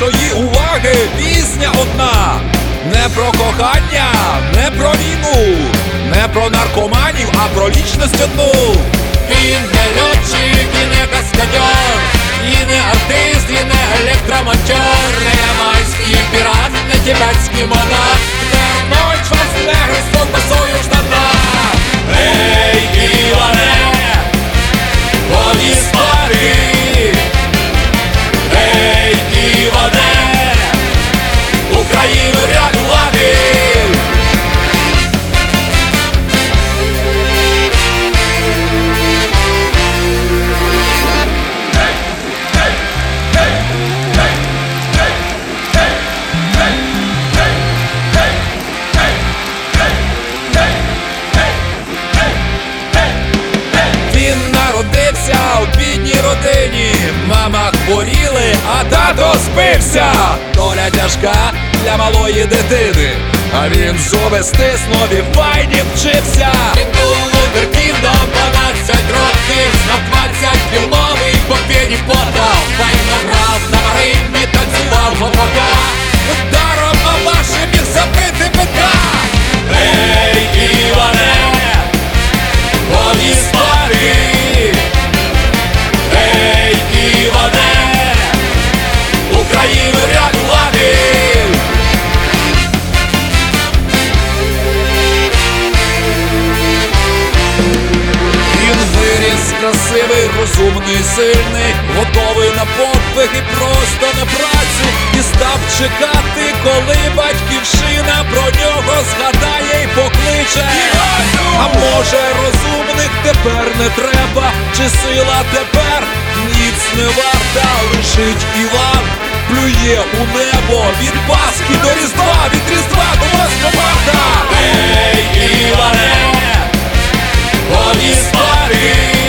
вашої уваги пісня одна. Не про кохання, не про війну, не про наркоманів, а про лічність одну. Він не льотчик і не каскадьор, і не артист, і не електромонтер, не ямайський пірат, не тібетський монах, не Арнольд Шварценеггер з ковбасою в штанах. Ей, Іване, повісь пари. Ей, Іване, Україну рятувати. Він народився у бідній родині, мама хворіли, а тато спився. Доля тяжка для малої дитини, а він зуби стиснув і файні вчився. Він був вундеркіндом 12 років, на 20 фільмовий по п'єні подав. Файно грав на марині, танцював гопака, ударом на ваші міг забити бика. Ей, Іване, повісь пари. Ей, Іване, Україну рятувати. Він виріс красивий, розумний, сильний, готовий на подвиг і просто на працю. І став чекати, коли батьківщина про нього згадає й покличе. А може, розумних тепер не треба, чи сила тепер ніц не варта. Лежить Іван, плює у небо, від Пасхи до Різдва, від Різдва до 8 марта. Ей, Іване, повісь пари.